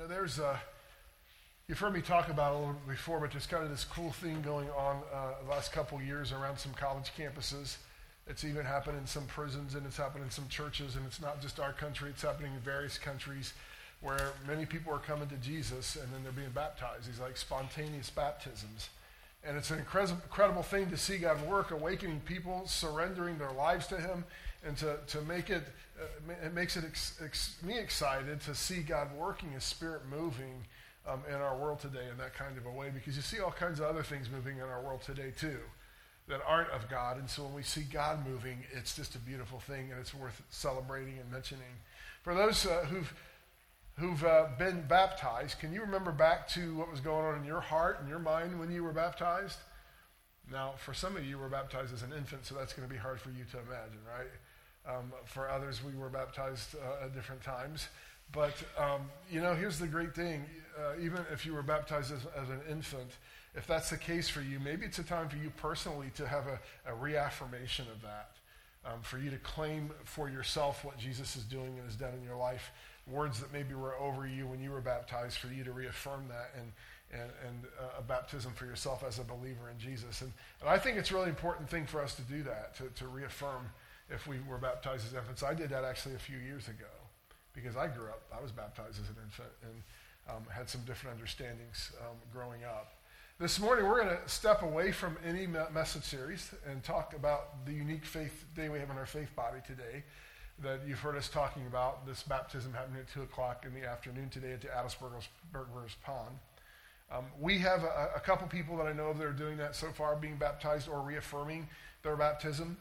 You've heard me talk about it a little bit before, but there's kind of this cool thing going on the last couple of years around some college campuses. It's even happened in some prisons, and it's happened in some churches, and it's not just our country. It's happening in various countries where many people are coming to Jesus, and then they're being baptized. These like spontaneous baptisms. And it's an incredible thing to see God work, awakening people, surrendering their lives to Him, and to make it, it makes it me excited to see God working, His Spirit moving in our world today in that kind of a way, because you see all kinds of other things moving in our world today too that aren't of God. And so when we see God moving, it's just a beautiful thing, and it's worth celebrating and mentioning. For those who've been baptized, can you remember back to what was going on in your heart and your mind when you were baptized? Now, for some of you were baptized as an infant, so that's going to be hard for you to imagine, right? For others, we were baptized at different times. But, here's the great thing. Even if you were baptized as an infant, if that's the case for you, maybe it's a time for you personally to have a reaffirmation of that, for you to claim for yourself what Jesus is doing and has done in your life, words that maybe were over you when you were baptized, for you to reaffirm that and a baptism for yourself as a believer in Jesus. And I think it's a really important thing for us to do that, to reaffirm if we were baptized as infants. I did that actually a few years ago because I grew up, I was baptized as an infant and had some different understandings growing up. This morning we're going to step away from any message series and talk about the unique faith day we have in our faith body today that you've heard us talking about, this baptism happening at 2 o'clock in the afternoon today at the Adelsberger's Pond. We have a couple people that I know of that are doing that so far, being baptized or reaffirming their baptism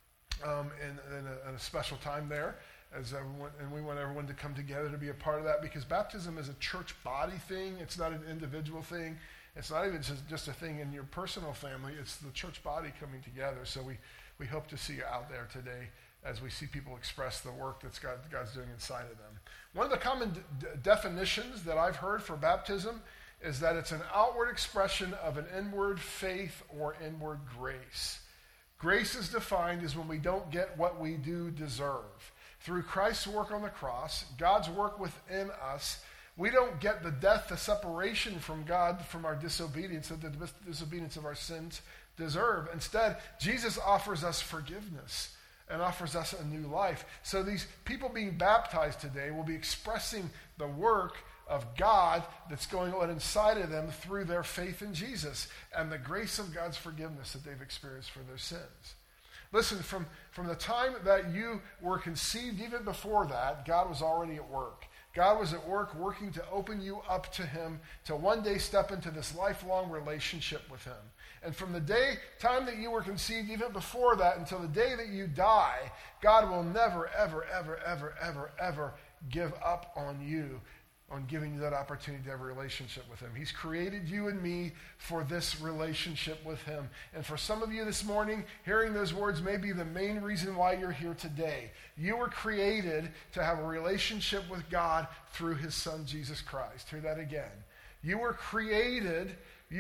in a special time there. And we want everyone to come together to be a part of that, because baptism is a church body thing. It's not an individual thing. It's not even just a thing in your personal family. It's the church body coming together. So we hope to see you out there today as we see people express the work that God's doing inside of them. One of the common definitions that I've heard for baptism is that it's an outward expression of an inward faith or inward grace. Grace is defined as when we don't get what we do deserve. Through Christ's work on the cross, God's work within us, we don't get the death, the separation from God, from our disobedience, the disobedience of our sins deserve. Instead, Jesus offers us forgiveness and offers us a new life. So these people being baptized today will be expressing the work of God that's going on inside of them through their faith in Jesus and the grace of God's forgiveness that they've experienced for their sins. Listen, from the time that you were conceived, even before that, God was already at work. God was at work working to open you up to Him, to one day step into this lifelong relationship with Him. And from the time that you were conceived, even before that, until the day that you die, God will never, ever, ever, ever, ever, ever give up on you, on giving you that opportunity to have a relationship with Him. He's created you and me for this relationship with Him. And for some of you this morning, hearing those words may be the main reason why you're here today. You were created to have a relationship with God through His Son, Jesus Christ. Hear that again. You were created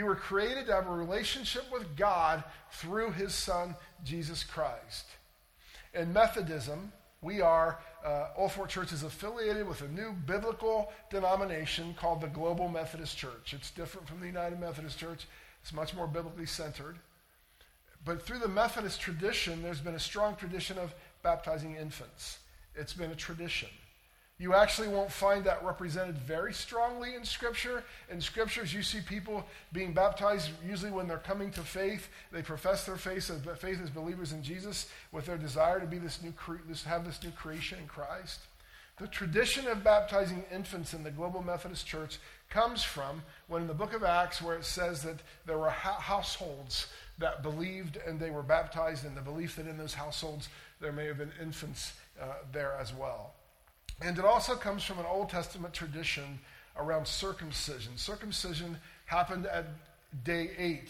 to have a relationship with God through His Son, Jesus Christ. In Methodism, we are, Old Fort Church is affiliated with a new biblical denomination called the Global Methodist Church. It's different from the United Methodist Church. It's much more biblically centered. But through the Methodist tradition, there's been a strong tradition of baptizing infants. It's been a tradition. You actually won't find that represented very strongly in Scripture. In Scriptures, you see people being baptized usually when they're coming to faith. They profess their faith as believers in Jesus with their desire to be have this new creation in Christ. The tradition of baptizing infants in the Global Methodist Church comes from when in the book of Acts, where it says that there were households that believed and they were baptized, and the belief that in those households there may have been infants there as well. And it also comes from an Old Testament tradition around circumcision. Circumcision happened at day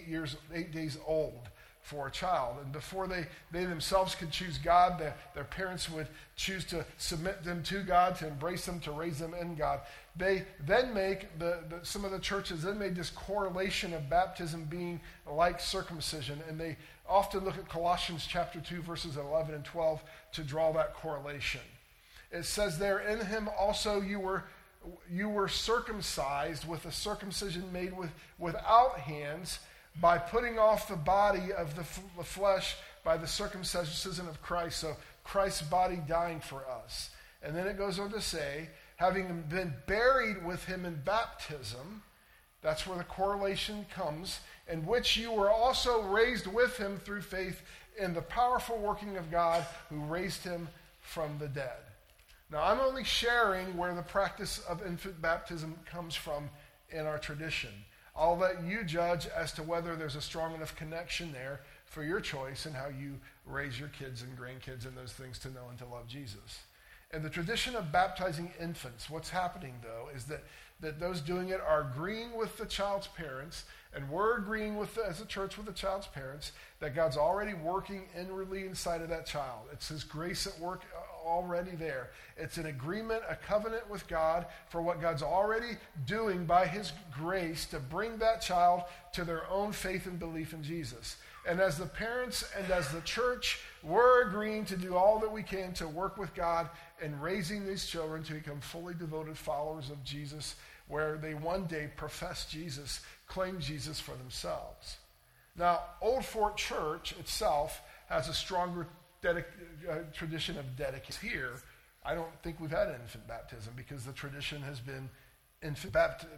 8 days old for a child. And before they themselves could choose God, their parents would choose to submit them to God, to embrace them, to raise them in God. They then make, some of the churches then made this correlation of baptism being like circumcision. And they often look at Colossians chapter 2, verses 11 and 12 to draw that correlation. It says there, in Him also you were you were circumcised with a circumcision made without hands, by putting off the body of the flesh by the circumcision of Christ. So Christ's body dying for us. And then it goes on to say, having been buried with him in baptism, that's where the correlation comes, in which you were also raised with him through faith in the powerful working of God who raised him from the dead. Now, I'm only sharing where the practice of infant baptism comes from in our tradition. I'll let you judge as to whether there's a strong enough connection there for your choice in how you raise your kids and grandkids and those things to know and to love Jesus. In the tradition of baptizing infants, what's happening, though, is that those doing it are agreeing with the child's parents, and we're agreeing with as a church with the child's parents, that God's already working inwardly inside of that child. It's his grace at work already there. It's an agreement, a covenant with God for what God's already doing by his grace to bring that child to their own faith and belief in Jesus. And as the parents and as the church, we're agreeing to do all that we can to work with God in raising these children to become fully devoted followers of Jesus, where they one day profess Jesus, claim Jesus for themselves. Now, Old Fort Church itself has a stronger tradition of dedication. Here, I don't think we've had infant baptism because the tradition has been infant baptism,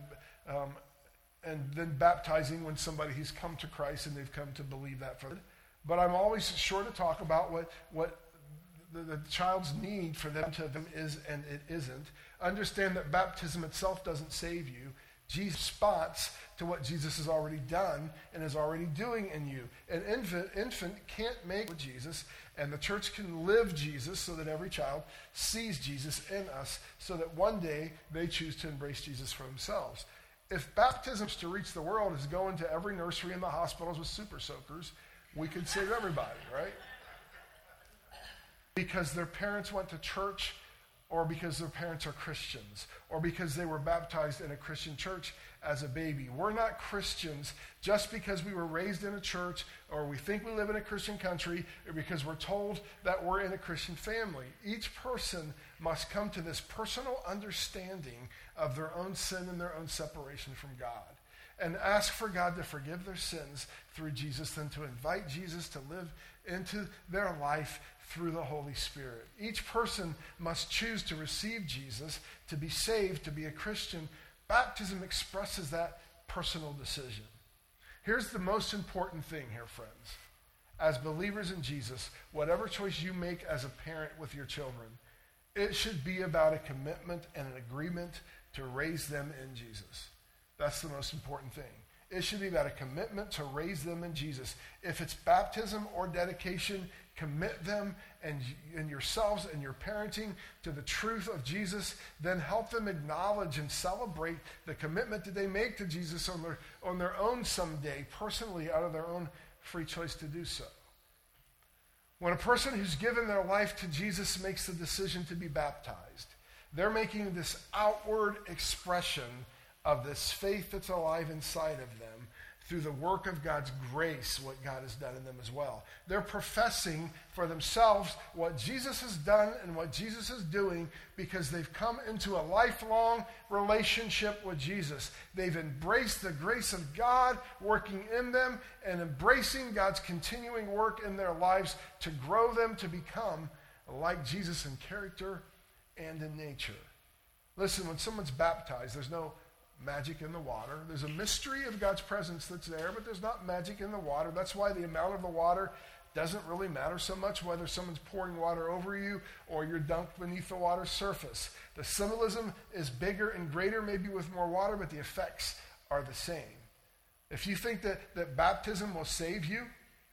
and then baptizing when somebody has come to Christ and they've come to believe that for them. But I'm always sure to talk about what the child's need for them is and it isn't. Understand that baptism itself doesn't save you. Jesus responds to what Jesus has already done and is already doing in you. An infant can't make Jesus, and the church can live Jesus so that every child sees Jesus in us, so that one day they choose to embrace Jesus for themselves. If baptism to reach the world is going to every nursery in the hospitals with super soakers, we could save everybody, right? Because their parents went to church, or because their parents are Christians, or because they were baptized in a Christian church as a baby. We're not Christians just because we were raised in a church, or we think we live in a Christian country, or because we're told that we're in a Christian family. Each person must come to this personal understanding of their own sin and their own separation from God, and ask for God to forgive their sins through Jesus, then to invite Jesus to live into their life through the Holy Spirit. Each person must choose to receive Jesus, to be saved, to be a Christian. Baptism expresses that personal decision. Here's the most important thing here, friends. As believers in Jesus, whatever choice you make as a parent with your children, it should be about a commitment and an agreement to raise them in Jesus. That's the most important thing. It should be about a commitment to raise them in Jesus. If it's baptism or dedication, commit them and yourselves and your parenting to the truth of Jesus. Then help them acknowledge and celebrate the commitment that they make to Jesus on their own someday, personally, out of their own free choice to do so. When a person who's given their life to Jesus makes the decision to be baptized, they're making this outward expression of this faith that's alive inside of them through the work of God's grace, what God has done in them as well. They're professing for themselves what Jesus has done and what Jesus is doing because they've come into a lifelong relationship with Jesus. They've embraced the grace of God working in them and embracing God's continuing work in their lives to grow them to become like Jesus in character and in nature. Listen, when someone's baptized, there's no magic in the water. There's a mystery of God's presence that's there, but there's not magic in the water. That's why the amount of the water doesn't really matter so much, whether someone's pouring water over you or you're dunked beneath the water's surface. The symbolism is bigger and greater, maybe with more water, but the effects are the same. If you think that baptism will save you,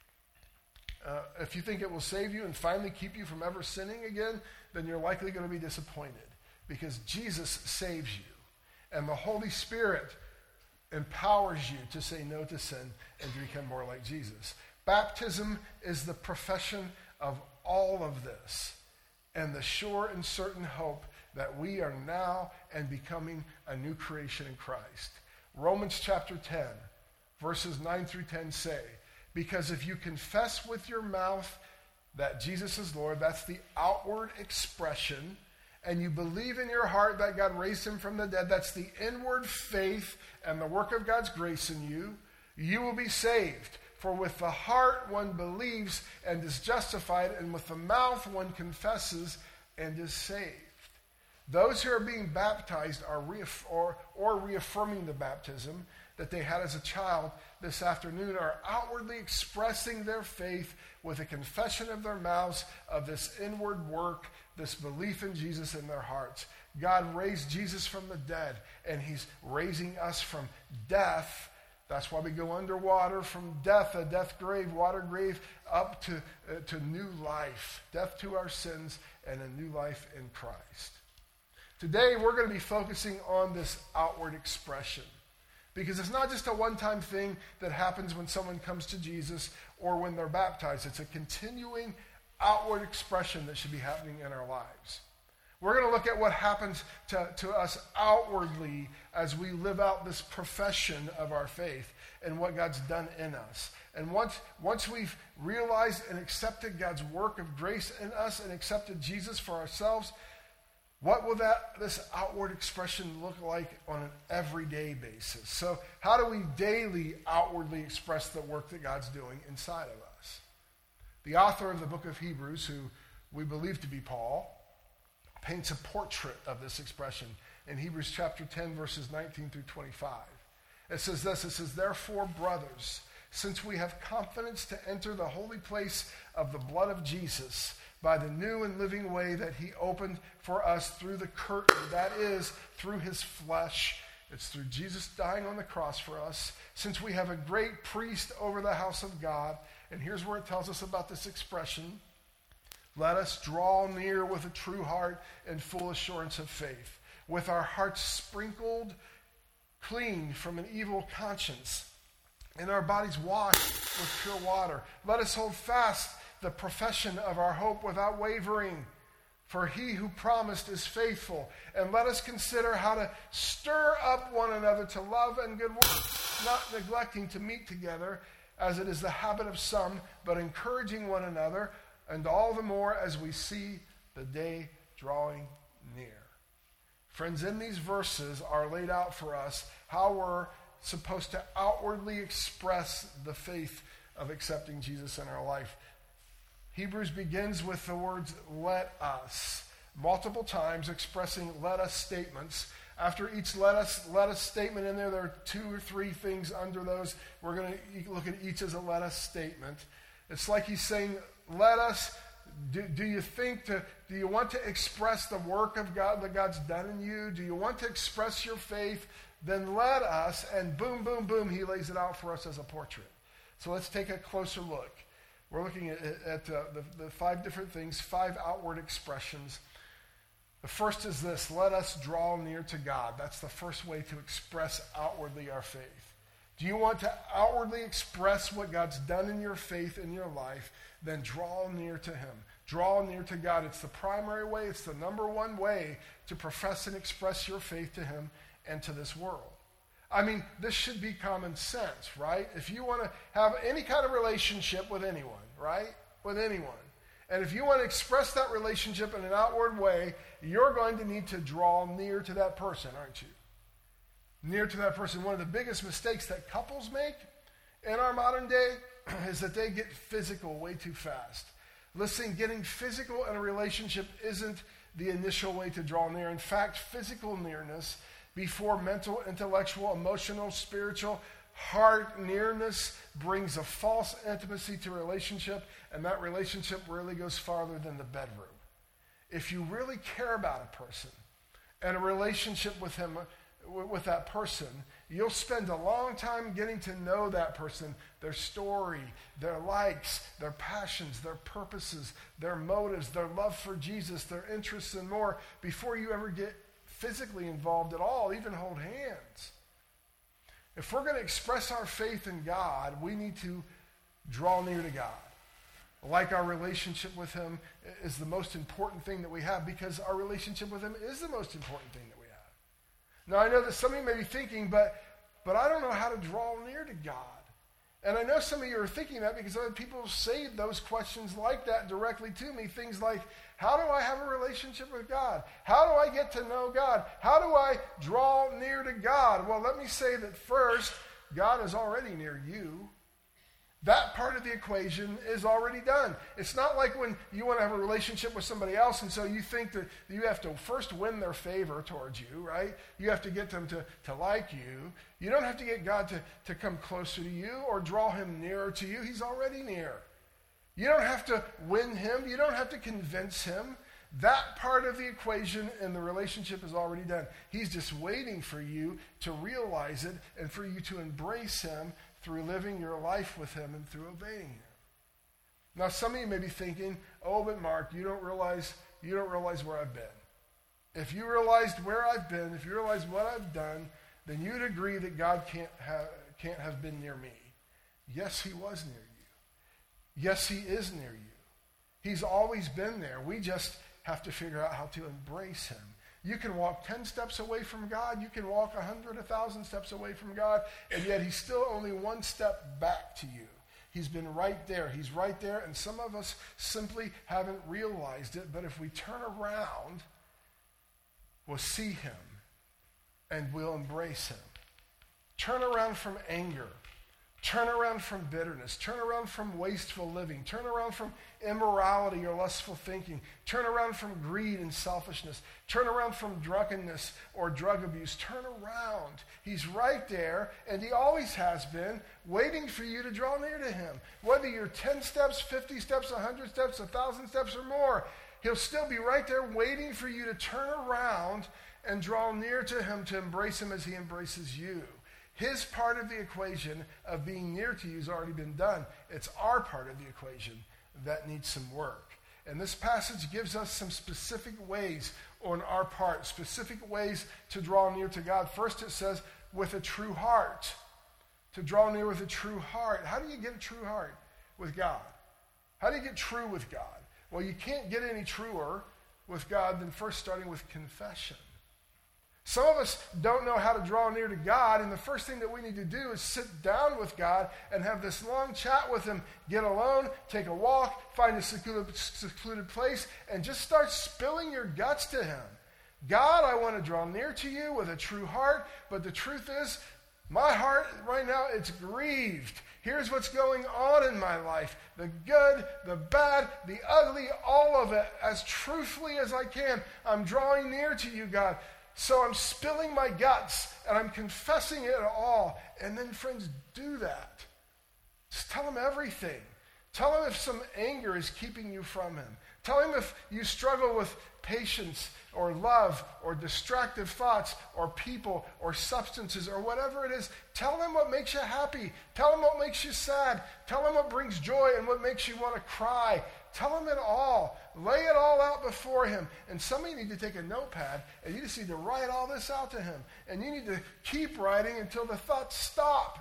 if you think it will save you and finally keep you from ever sinning again, then you're likely going to be disappointed, because Jesus saves you. And the Holy Spirit empowers you to say no to sin and to become more like Jesus. Baptism is the profession of all of this and the sure and certain hope that we are now and becoming a new creation in Christ. Romans chapter 10, verses 9 through 10 say, because if you confess with your mouth that Jesus is Lord, that's the outward expression, and you believe in your heart that God raised him from the dead, that's the inward faith and the work of God's grace in you, you will be saved. For with the heart one believes and is justified, and with the mouth one confesses and is saved. Those who are being baptized are reaffirming the baptism that they had as a child this afternoon, are outwardly expressing their faith with a confession of their mouths of this inward work, this belief in Jesus in their hearts. God raised Jesus from the dead, and he's raising us from death. That's why we go underwater, from death, a death grave, water grave, up to new life. Death to our sins and a new life in Christ. Today, we're going to be focusing on this outward expression. Because it's not just a one-time thing that happens when someone comes to Jesus or when they're baptized. It's a continuing outward expression that should be happening in our lives. We're going to look at what happens to us outwardly as we live out this profession of our faith and what God's done in us. And once we've realized and accepted God's work of grace in us and accepted Jesus for ourselves, what will this outward expression look like on an everyday basis? So how do we daily outwardly express the work that God's doing inside of us? The author of the book of Hebrews, who we believe to be Paul, paints a portrait of this expression in Hebrews chapter 10, verses 19 through 25. It says this, it says, "Therefore, brothers, since we have confidence to enter the holy place of the blood of Jesus, by the new and living way that he opened for us through the curtain, that is, through his flesh." It's through Jesus dying on the cross for us. "Since we have a great priest over the house of God," and here's where it tells us about this expression, "let us draw near with a true heart and full assurance of faith, with our hearts sprinkled clean from an evil conscience, and our bodies washed with pure water. Let us hold fast the profession of our hope without wavering, for he who promised is faithful. And let us consider how to stir up one another to love and good works, not neglecting to meet together, as it is the habit of some, but encouraging one another, and all the more as we see the day drawing near." Friends, in these verses are laid out for us how we're supposed to outwardly express the faith of accepting Jesus in our life. Hebrews begins with the words, "let us," multiple times expressing "let us" statements. After each let us statement in there are 2 or 3 things under those. We're going to look at each as a "let us" statement. It's like he's saying, let us, do you want to express the work of God that God's done in you? Do you want to express your faith? Then let us, and boom, boom, boom, he lays it out for us as a portrait. So let's take a closer look. We're looking at the 5 different things, 5 outward expressions. The first is this: let us draw near to God. That's the first way to express outwardly our faith. Do you want to outwardly express what God's done in your faith in your life? Then draw near to him. Draw near to God. It's the primary way. It's the number one way to profess and express your faith to him and to this world. I mean, this should be common sense, right? If you want to have any kind of relationship with anyone, right? With anyone. And if you want to express that relationship in an outward way, you're going to need to draw near to that person, aren't you? Near to that person. One of the biggest mistakes that couples make in our modern day is that they get physical way too fast. Listen, getting physical in a relationship isn't the initial way to draw near. In fact, physical nearness before mental, intellectual, emotional, spiritual, heart nearness brings a false intimacy to a relationship, and that relationship really goes farther than the bedroom. If you really care about a person and a relationship with him, with that person, you'll spend a long time getting to know that person, their story, their likes, their passions, their purposes, their motives, their love for Jesus, their interests, and more, before you ever get physically involved at all, even hold hands. If we're going to express our faith in God, we need to draw near to God. Like our relationship with him is the most important thing that we have, because our relationship with him is the most important thing that we have. Now, I know that some of you may be thinking, but I don't know how to draw near to God. And I know some of you are thinking that because other people say those questions like that directly to me. Things like, how do I have a relationship with God? How do I get to know God? How do I draw near to God? Well, let me say that first, God is already near you. That part of the equation is already done. It's not like when you want to have a relationship with somebody else and so you think that you have to first win their favor towards you, right? You have to get them to like you. You don't have to get God to come closer to you or draw him nearer to you. He's already near. You don't have to win him. You don't have to convince him. That part of the equation in the relationship is already done. He's just waiting for you to realize it and for you to embrace him through living your life with him and through obeying him. Now, some of you may be thinking, oh, but Mark, you don't realize where I've been. If you realized where I've been, if you realized what I've done, then you'd agree that God can't have been near me. Yes, he was near you. Yes, he is near you. He's always been there. We just have to figure out how to embrace him. You can walk 10 steps away from God. You can walk 100, 1,000 steps away from God, and yet he's still only one step back to you. He's been right there. He's right there, and some of us simply haven't realized it, but if we turn around, we'll see him, and we'll embrace him. Turn around from anger. Turn around from bitterness. Turn around from wasteful living. Turn around from immorality or lustful thinking. Turn around from greed and selfishness. Turn around from drunkenness or drug abuse. Turn around. He's right there, and he always has been, waiting for you to draw near to him. Whether you're 10 steps, 50 steps, 100 steps, 1,000 steps or more, he'll still be right there waiting for you to turn around and draw near to him, to embrace him as he embraces you. His part of the equation of being near to you has already been done. It's our part of the equation that needs some work. And this passage gives us some specific ways on our part, specific ways to draw near to God. First it says, with a true heart. To draw near with a true heart. How do you get a true heart with God? How do you get true with God? Well, you can't get any truer with God than first starting with confession. Some of us don't know how to draw near to God, and the first thing that we need to do is sit down with God and have this long chat with him. Get alone, take a walk, find a secluded place, and just start spilling your guts to him. God, I want to draw near to you with a true heart, but the truth is, my heart right now, it's grieved. Here's what's going on in my life. The good, the bad, the ugly, all of it, as truthfully as I can. I'm drawing near to you, God. So I'm spilling my guts, and I'm confessing it all. And then, friends, do that. Just tell him everything. Tell him if some anger is keeping you from him. Tell him if you struggle with patience or love or distractive thoughts or people or substances or whatever it is. Tell him what makes you happy. Tell him what makes you sad. Tell him what brings joy and what makes you want to cry. Tell him it all. Lay it all out before him. And some of you need to take a notepad and you just need to write all this out to him. And you need to keep writing until the thoughts stop.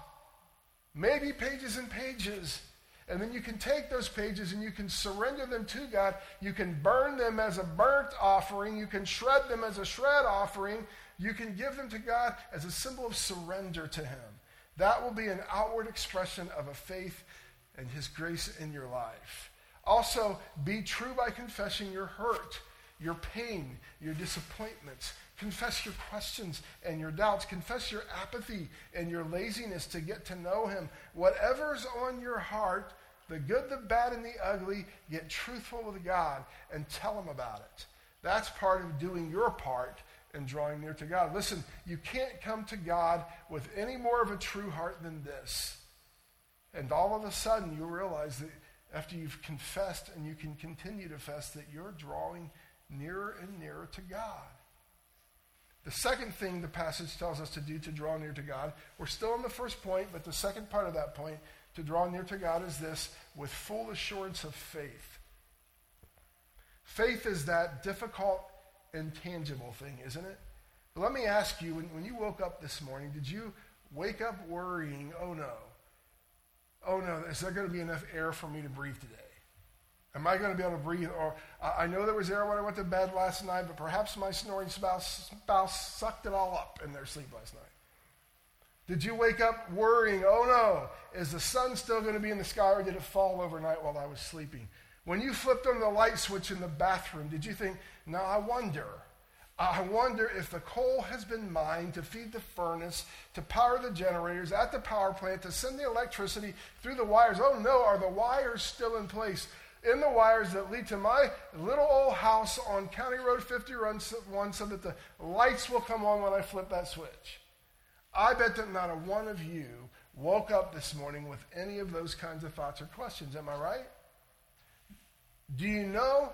Maybe pages and pages. And then you can take those pages and you can surrender them to God. You can burn them as a burnt offering. You can shred them as a shred offering. You can give them to God as a symbol of surrender to him. That will be an outward expression of a faith and his grace in your life. Also, be true by confessing your hurt, your pain, your disappointments. Confess your questions and your doubts. Confess your apathy and your laziness to get to know him. Whatever's on your heart, the good, the bad, and the ugly, get truthful with God and tell him about it. That's part of doing your part and drawing near to God. Listen, you can't come to God with any more of a true heart than this. And all of a sudden, you realize that after you've confessed, and you can continue to confess, that you're drawing nearer and nearer to God. The second thing the passage tells us to do to draw near to God, we're still on the first point, but the second part of that point, to draw near to God, is this: with full assurance of faith. Faith is that difficult, intangible thing, isn't it? But let me ask you, when you woke up this morning, did you wake up worrying, oh no, is there going to be enough air for me to breathe today? Am I going to be able to breathe? Or I know there was air when I went to bed last night, but perhaps my snoring spouse sucked it all up in their sleep last night. Did you wake up worrying, oh no, is the sun still going to be in the sky, or did it fall overnight while I was sleeping? When you flipped on the light switch in the bathroom, did you think, now I wonder if the coal has been mined to feed the furnace, to power the generators at the power plant, to send the electricity through the wires? Oh no, are the wires still in place? In the wires that lead to my little old house on County Road 51 so that the lights will come on when I flip that switch. I bet that not a one of you woke up this morning with any of those kinds of thoughts or questions. Am I right? Do you know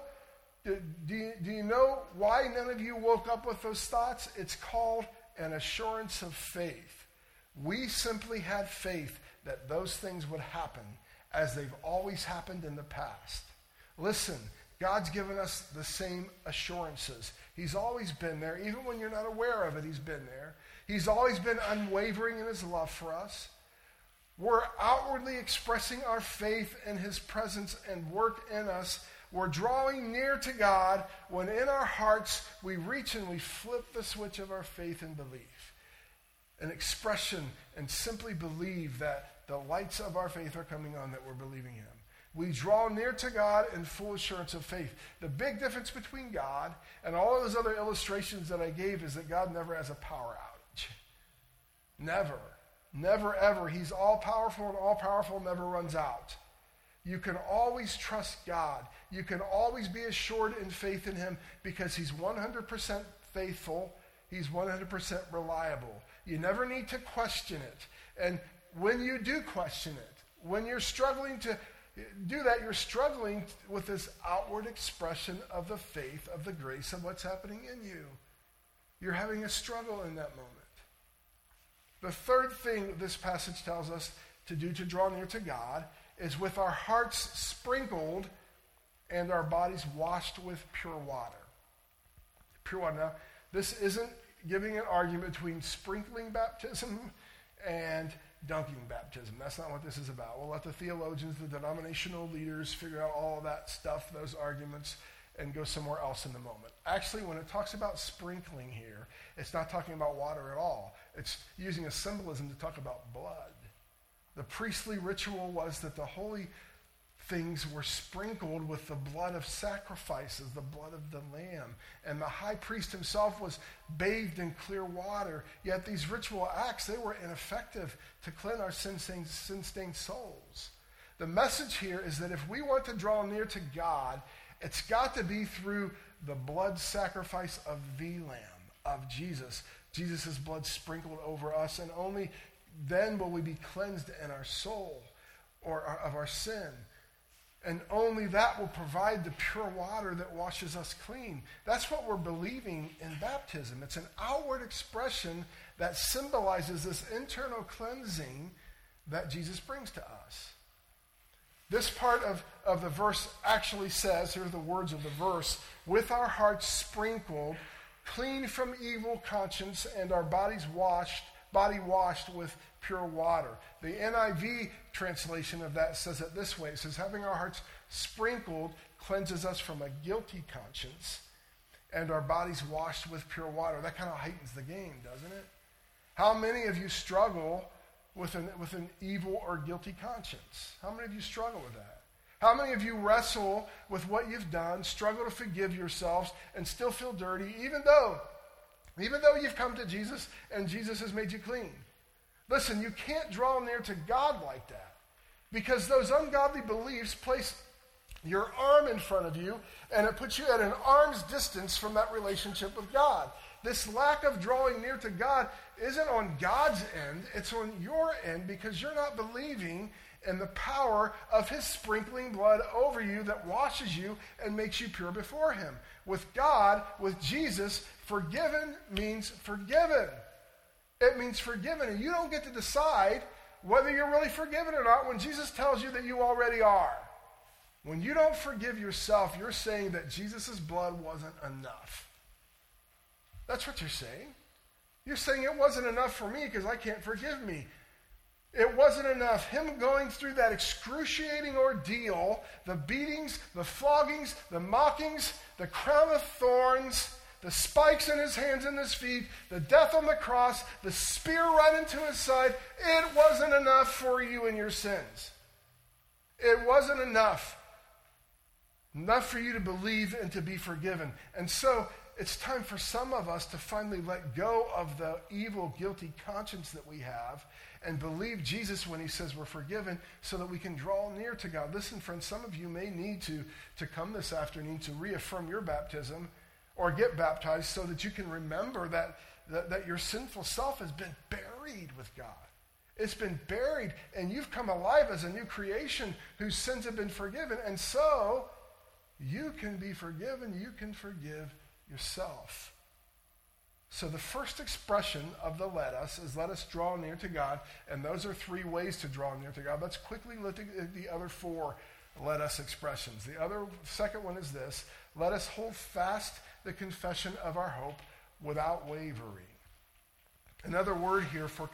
why none of you woke up with those thoughts? It's called an assurance of faith. We simply had faith that those things would happen as they've always happened in the past. Listen, God's given us the same assurances. He's always been there. Even when you're not aware of it, he's been there. He's always been unwavering in his love for us. We're outwardly expressing our faith in his presence and work in us. We're drawing near to God when in our hearts we reach and we flip the switch of our faith and belief. An expression and simply believe that the lights of our faith are coming on, that we're believing him. We draw near to God in full assurance of faith. The big difference between God and all of those other illustrations that I gave is that God never has a power outage. Never. Never, ever. He's all-powerful, and all-powerful never runs out. You can always trust God. You can always be assured in faith in him because he's 100% faithful. He's 100% reliable. You never need to question it. And when you do question it, when you're struggling to do that, you're struggling with this outward expression of the faith, of the grace of what's happening in you. You're having a struggle in that moment. The third thing this passage tells us to do to draw near to God is with our hearts sprinkled and our bodies washed with pure water. Pure water. Now, this isn't giving an argument between sprinkling baptism and dunking baptism. That's not what this is about. We'll let the theologians, the denominational leaders figure out all that stuff, those arguments, and go somewhere else in the moment. Actually, when it talks about sprinkling here, it's not talking about water at all. It's using a symbolism to talk about blood. The priestly ritual was that the holy things were sprinkled with the blood of sacrifices, the blood of the lamb. And the high priest himself was bathed in clear water. Yet these ritual acts, they were ineffective to cleanse our sin-stained souls. The message here is that if we want to draw near to God, it's got to be through the blood sacrifice of the Lamb, of Jesus. Jesus' blood sprinkled over us, and only then will we be cleansed in our soul or of our sin. And only that will provide the pure water that washes us clean. That's what we're believing in baptism. It's an outward expression that symbolizes this internal cleansing that Jesus brings to us. This part of the verse actually says, here are the words of the verse, with our hearts sprinkled, clean from evil conscience, and our body washed with pure water. The NIV translation of that says it this way. It says, having our hearts sprinkled cleanses us from a guilty conscience, and our bodies washed with pure water. That kind of heightens the game, doesn't it? How many of you struggle with an evil or guilty conscience? How many of you struggle with that? How many of you wrestle with what you've done, struggle to forgive yourselves, and still feel dirty, even though you've come to Jesus and Jesus has made you clean? Listen, you can't draw near to God like that, because those ungodly beliefs place your arm in front of you, and it puts you at an arm's distance from that relationship with God. This lack of drawing near to God isn't on God's end, it's on your end, because you're not believing in the power of his sprinkling blood over you that washes you and makes you pure before him. With God, with Jesus, forgiven means forgiven. It means forgiven, and you don't get to decide whether you're really forgiven or not when Jesus tells you that you already are. When you don't forgive yourself, you're saying that Jesus' blood wasn't enough. That's what you're saying. You're saying it wasn't enough for me because I can't forgive me. It wasn't enough. Him going through that excruciating ordeal, the beatings, the floggings, the mockings, the crown of thorns, the spikes in his hands and his feet, the death on the cross, the spear right into his side, it wasn't enough for you and your sins. It wasn't enough. Enough for you to believe and to be forgiven. And so it's time for some of us to finally let go of the evil, guilty conscience that we have and believe Jesus when he says we're forgiven so that we can draw near to God. Listen, friends, some of you may need to come this afternoon to reaffirm your baptism or get baptized so that you can remember that your sinful self has been buried with God. It's been buried, and you've come alive as a new creation whose sins have been forgiven. And so you can be forgiven. You can forgive yourself. So the first expression of the let us is let us draw near to God. And those are 3 ways to draw near to God. Let's quickly look at the other 4 let us expressions. The second one is this: let us hold fast the confession of our hope without wavering. Another word here for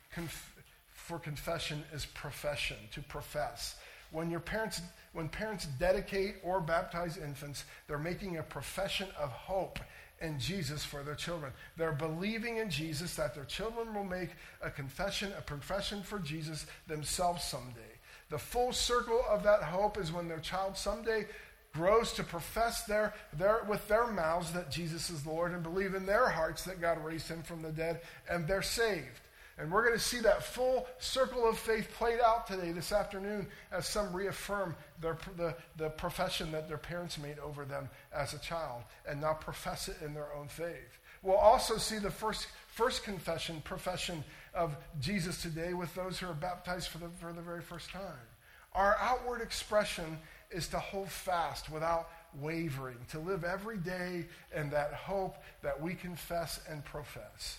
confession is profession, to profess. When parents dedicate or baptize infants, they're making a profession of hope in Jesus for their children. They're believing in Jesus that their children will make a profession for Jesus themselves someday. The full circle of that hope is when their child someday grows to profess with their mouths that Jesus is Lord and believe in their hearts that God raised him from the dead and they're saved. And we're going to see that full circle of faith played out today, this afternoon, as some reaffirm the profession that their parents made over them as a child and now profess it in their own faith. We'll also see the first profession of Jesus today with those who are baptized for the very first time. Our outward expression is to hold fast without wavering, to live every day in that hope that we confess and profess.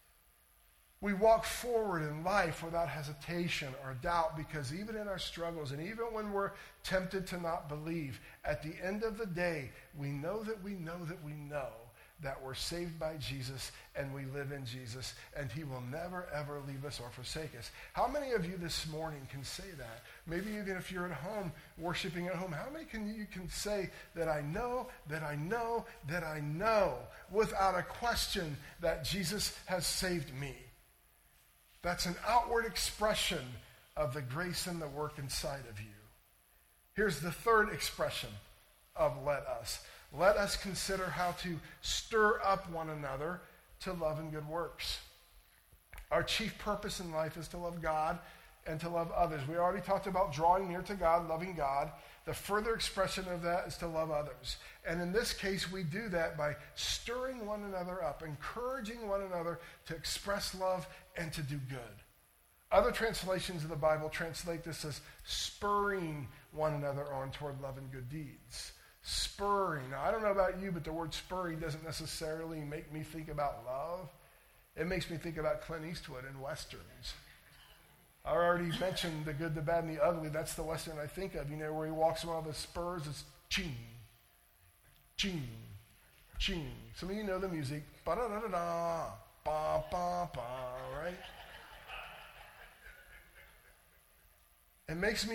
We walk forward in life without hesitation or doubt because even in our struggles and even when we're tempted to not believe, at the end of the day, we know that that we're saved by Jesus and we live in Jesus and he will never, ever leave us or forsake us. How many of you this morning can say that? Maybe even if you're at home, worshiping at home, how many you can say that I know without a question that Jesus has saved me? That's an outward expression of the grace and the work inside of you. Here's the third expression of let us. Let us consider how to stir up one another to love and good works. Our chief purpose in life is to love God and to love others. We already talked about drawing near to God, loving God. The further expression of that is to love others. And in this case, we do that by stirring one another up, encouraging one another to express love and to do good. Other translations of the Bible translate this as spurring one another on toward love and good deeds. Spurring. Now, I don't know about you, but the word spurring doesn't necessarily make me think about love. It makes me think about Clint Eastwood and Westerns. I already mentioned the good, the bad, and the ugly. That's the Western I think of, where he walks around with spurs. It's ching, ching, ching. Some of you know the music. Ba-da-da-da-da, ba-ba-ba, right? It makes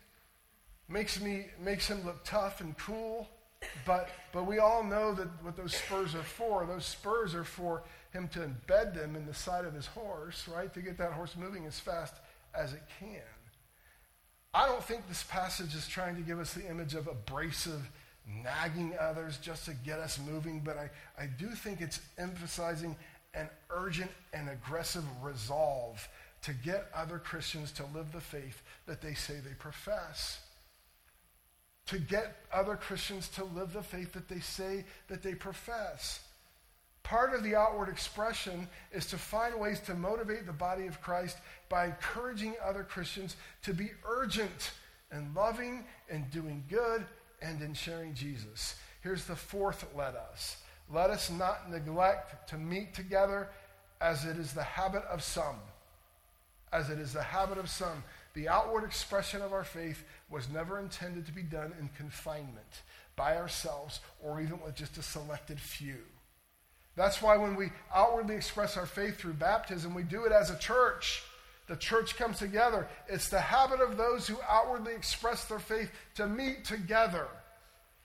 him look tough and cool, but we all know that what those spurs are for. Those spurs are for him to embed them in the side of his horse, right? To get that horse moving as fast as it can. I don't think this passage is trying to give us the image of abrasive, nagging others just to get us moving, but I do think it's emphasizing an urgent and aggressive resolve to get other Christians to live the faith that they say they profess. To get other Christians to live the faith that they say that they profess. Part of the outward expression is to find ways to motivate the body of Christ by encouraging other Christians to be urgent in loving and doing good and in sharing Jesus. Here's the fourth let us. Let us not neglect to meet together as it is the habit of some. As it is the habit of some. The outward expression of our faith was never intended to be done in confinement by ourselves or even with just a selected few. That's why when we outwardly express our faith through baptism, we do it as a church. The church comes together. It's the habit of those who outwardly express their faith to meet together.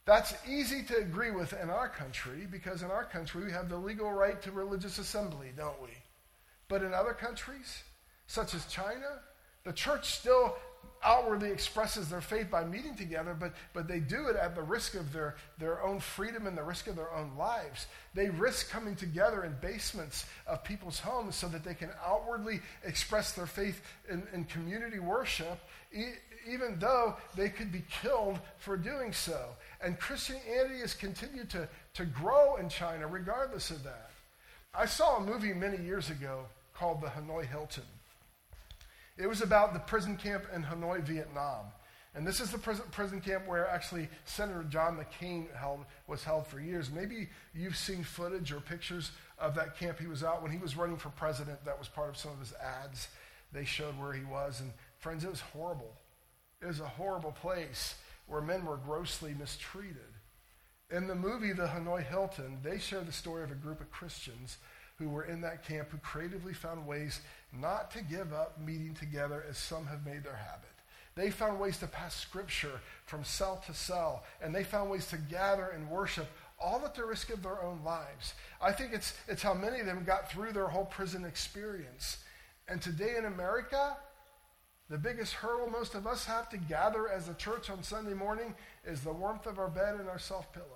That's easy to agree with in our country because in our country we have the legal right to religious assembly, don't we? But in other countries, such as China, the church still outwardly expresses their faith by meeting together, but they do it at the risk of their own freedom and the risk of their own lives. They risk coming together in basements of people's homes so that they can outwardly express their faith in community worship, even though they could be killed for doing so. And Christianity has continued to grow in China regardless of that. I saw a movie many years ago called The Hanoi Hilton. It was about the prison camp in Hanoi, Vietnam. And this is the prison camp where actually Senator John McCain was held for years. Maybe you've seen footage or pictures of that camp he was out when he was running for president. That was part of some of his ads. They showed where he was. And friends, it was horrible. It was a horrible place where men were grossly mistreated. In the movie, The Hanoi Hilton, they show the story of a group of Christians who were in that camp who creatively found ways not to give up meeting together as some have made their habit. They found ways to pass scripture from cell to cell, and they found ways to gather and worship, all at the risk of their own lives. I think it's how many of them got through their whole prison experience. And today in America, the biggest hurdle most of us have to gather as a church on Sunday morning is the warmth of our bed and our soft pillow.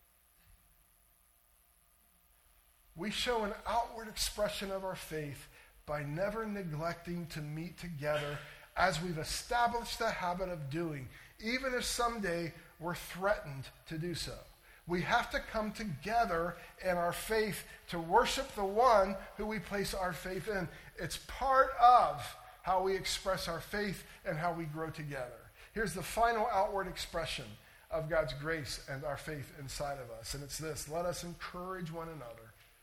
We show an outward expression of our faith by never neglecting to meet together as we've established the habit of doing, even if someday we're threatened to do so. We have to come together in our faith to worship the one who we place our faith in. It's part of how we express our faith and how we grow together. Here's the final outward expression of God's grace and our faith inside of us, and it's this: let us encourage one another,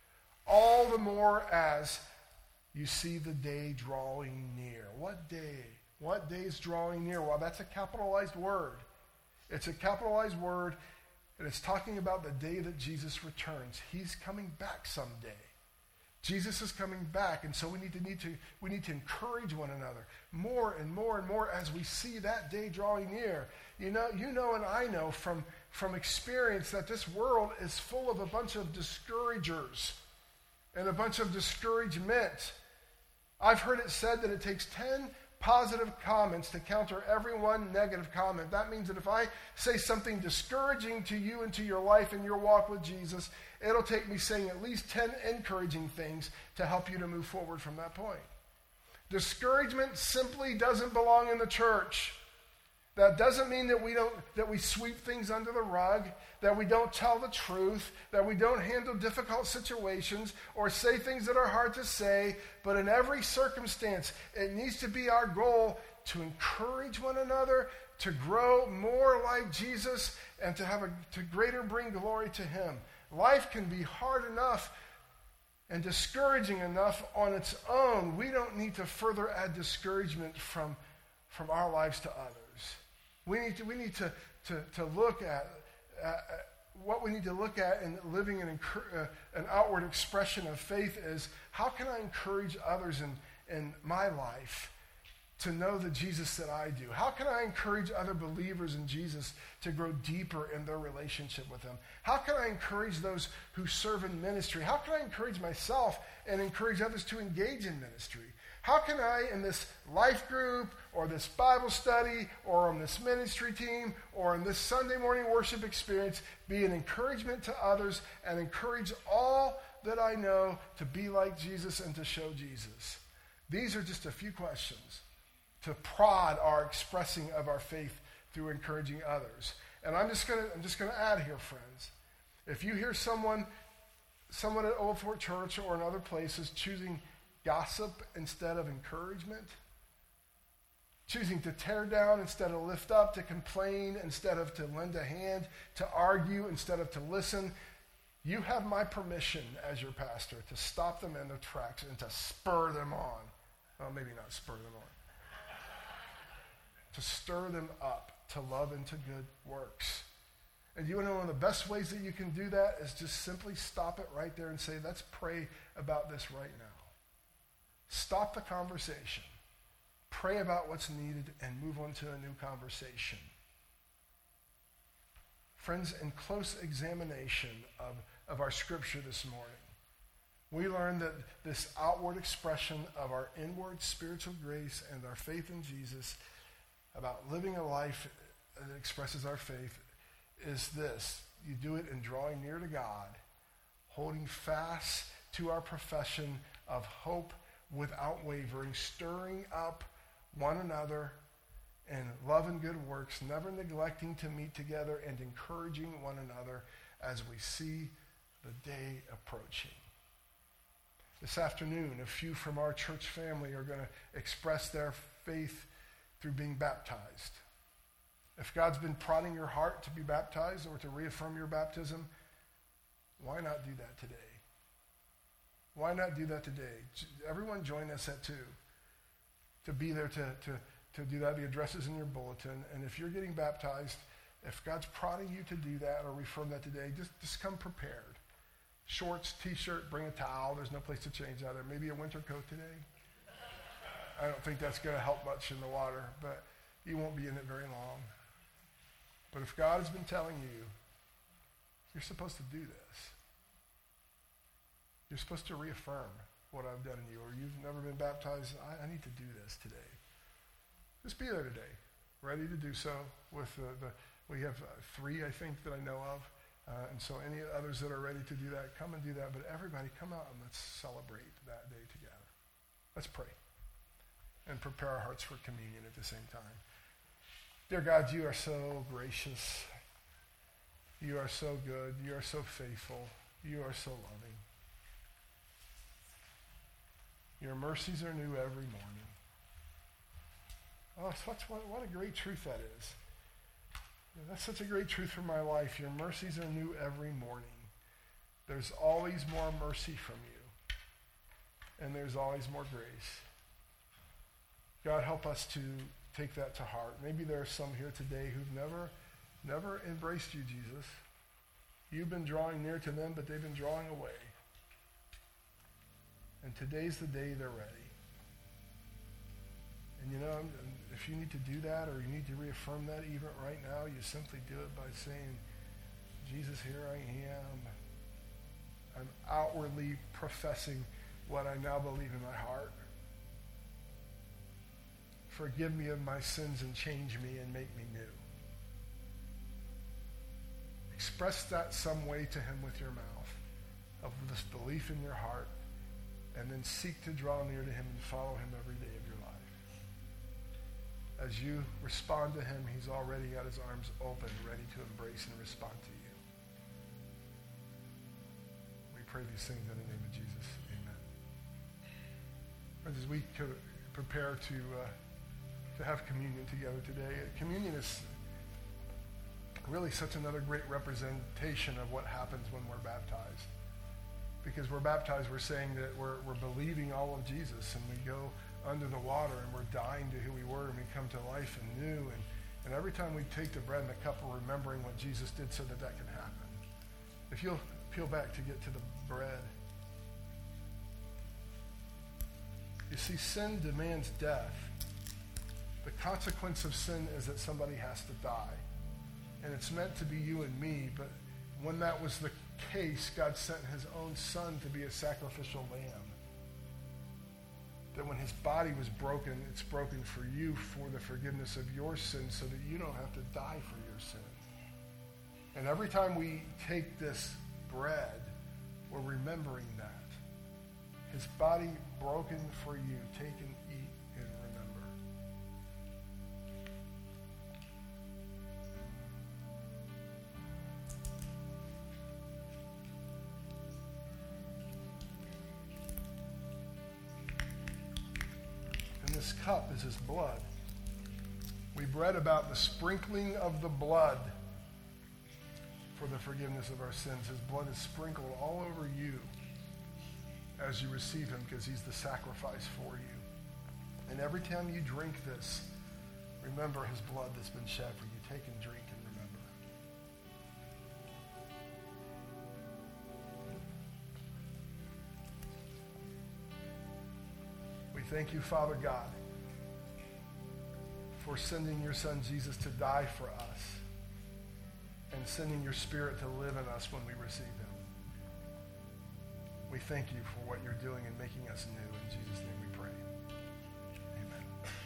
all the more as you see the day drawing near. What day? What day is drawing near? Well, that's a capitalized word. It's a capitalized word, and it's talking about the day that Jesus returns. He's coming back someday. Jesus is coming back, and so we need to encourage one another more and more and more as we see that day drawing near. You know, and I know from experience that this world is full of a bunch of discouragers and a bunch of discouragement. I've heard it said that it takes 10 positive comments to counter every one negative comment. That means that if I say something discouraging to you and to your life and your walk with Jesus, it'll take me saying at least 10 encouraging things to help you to move forward from that point. Discouragement simply doesn't belong in the church. That doesn't mean that we sweep things under the rug, that we don't tell the truth, that we don't handle difficult situations or say things that are hard to say, but in every circumstance, it needs to be our goal to encourage one another, to grow more like Jesus, and to greater bring glory to him. Life can be hard enough and discouraging enough on its own. We don't need to further add discouragement from our lives to others. We need to look at what we need to look at in living an outward expression of faith is, how can I encourage others in my life to know the Jesus that I do? How can I encourage other believers in Jesus to grow deeper in their relationship with him? How can I encourage those who serve in ministry? How can I encourage myself and encourage others to engage in ministry? How can I, in this life group or this Bible study or on this ministry team or in this Sunday morning worship experience, be an encouragement to others and encourage all that I know to be like Jesus and to show Jesus? These are just a few questions to prod our expressing of our faith through encouraging others. And I'm just gonna add here, friends. If you hear someone at Old Fort Church or in other places choosing gossip instead of encouragement, choosing to tear down instead of lift up, to complain instead of to lend a hand, to argue instead of to listen, you have my permission as your pastor to stop them in their tracks and to spur them on. Well, maybe not spur them on. To stir them up to love and to good works. And you want to know one of the best ways that you can do that is just simply stop it right there and say, let's pray about this right now. Stop the conversation. Pray about what's needed and move on to a new conversation. Friends, in close examination of our scripture this morning, we learned that this outward expression of our inward spiritual grace and our faith in Jesus, about living a life that expresses our faith, is this. You do it in drawing near to God, holding fast to our profession of hope without wavering, stirring up one another in love and good works, never neglecting to meet together and encouraging one another as we see the day approaching. This afternoon, a few from our church family are going to express their faith through being baptized. If God's been prodding your heart to be baptized or to reaffirm your baptism, why not do that today? Why not do that today? Everyone join us at 2 to be there to do that. The address is in your bulletin. And if you're getting baptized, if God's prodding you to do that or reaffirm that today, just come prepared. Shorts, t-shirt, bring a towel. There's no place to change out there. Maybe a winter coat today. I don't think that's going to help much in the water, but you won't be in it very long. But if God has been telling you, you're supposed to do this. You're supposed to reaffirm what I've done in you, or you've never been baptized, I need to do this today. Just be there today, ready to do so with we have 3, I think, that I know of. And so any others that are ready to do that, come and do that. But everybody, come out and let's celebrate that day together. Let's pray and prepare our hearts for communion at the same time. Dear God, you are so gracious. You are so good. You are so faithful. You are so loving. Your mercies are new every morning. Oh, what a great truth that is. That's such a great truth for my life. Your mercies are new every morning. There's always more mercy from you. And there's always more grace. God, help us to take that to heart. Maybe there are some here today who've never embraced you, Jesus. You've been drawing near to them, but they've been drawing away. And today's the day they're ready. And you know, if you need to do that or you need to reaffirm that even right now, you simply do it by saying, Jesus, here I am. I'm outwardly professing what I now believe in my heart. Forgive me of my sins and change me and make me new. Express that some way to him with your mouth of this belief in your heart, and then seek to draw near to him and follow him every day of your life. As you respond to him, he's already got his arms open, ready to embrace and respond to you. We pray these things in the name of Jesus. Amen. Friends, as we prepare to have communion together today, communion is really such another great representation of what happens when we're baptized. Because we're baptized, we're saying that we're believing all of Jesus, and we go under the water and we're dying to who we were, and we come to life anew. And every time we take the bread and the cup, we're remembering what Jesus did so that that can happen. If you'll peel back to get to the bread. You see, sin demands death. The consequence of sin is that somebody has to die. And it's meant to be you and me, but when that was the case, God sent his own son to be a sacrificial lamb. That when his body was broken, it's broken for you for the forgiveness of your sins so that you don't have to die for your sins. And every time we take this bread, we're remembering that. His body broken for you. Take and eat and remember. And this cup is his blood. We've read about the sprinkling of the blood for the forgiveness of our sins. His blood is sprinkled all over you as you receive him, because he's the sacrifice for you. And every time you drink this, remember his blood that's been shed for you. Take and drink and remember. We thank you, Father God, for sending your son Jesus to die for us. and sending your Spirit to live in us when we receive him. We thank you for what you're doing and making us new. In Jesus' name we pray. Amen.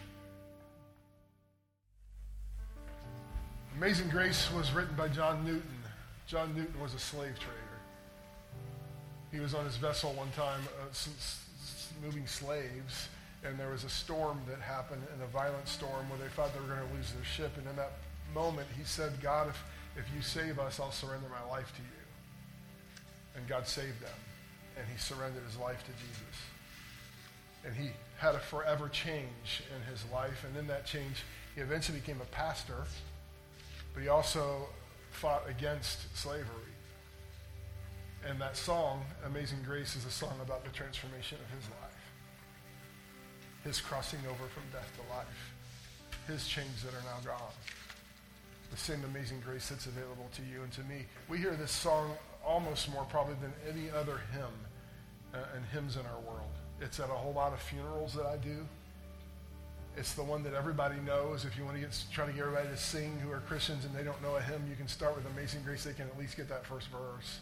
Amazing Grace was written by John Newton. John Newton was a slave trader. He was on his vessel one time moving slaves, and there was a storm that happened, and a violent storm where they thought they were going to lose their ship. And in that moment, he said, God, if you save us, I'll surrender my life to you. And God saved them, and he surrendered his life to Jesus. And he had a forever change in his life, and in that change, he eventually became a pastor, but he also fought against slavery. And that song, Amazing Grace, is a song about the transformation of his life. His crossing over from death to life. His chains that are now gone. The same amazing grace that's available to you and to me. We hear this song almost more probably than any other hymn and hymns in our world. It's at a whole lot of funerals that I do. It's the one that everybody knows. If you want to try to get everybody to sing who are Christians and they don't know a hymn, you can start with Amazing Grace. They can at least get that first verse.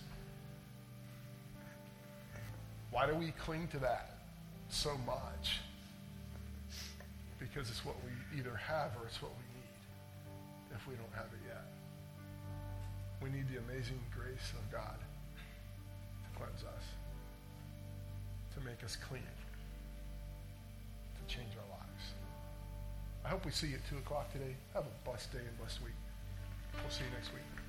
Why do we cling to that so much? Because it's what we either have or it's what we need if we don't have it yet. We need the amazing grace of God to cleanse us, to make us clean, to change our lives. I hope we see you at 2 o'clock today. Have a blessed day and blessed week. We'll see you next week.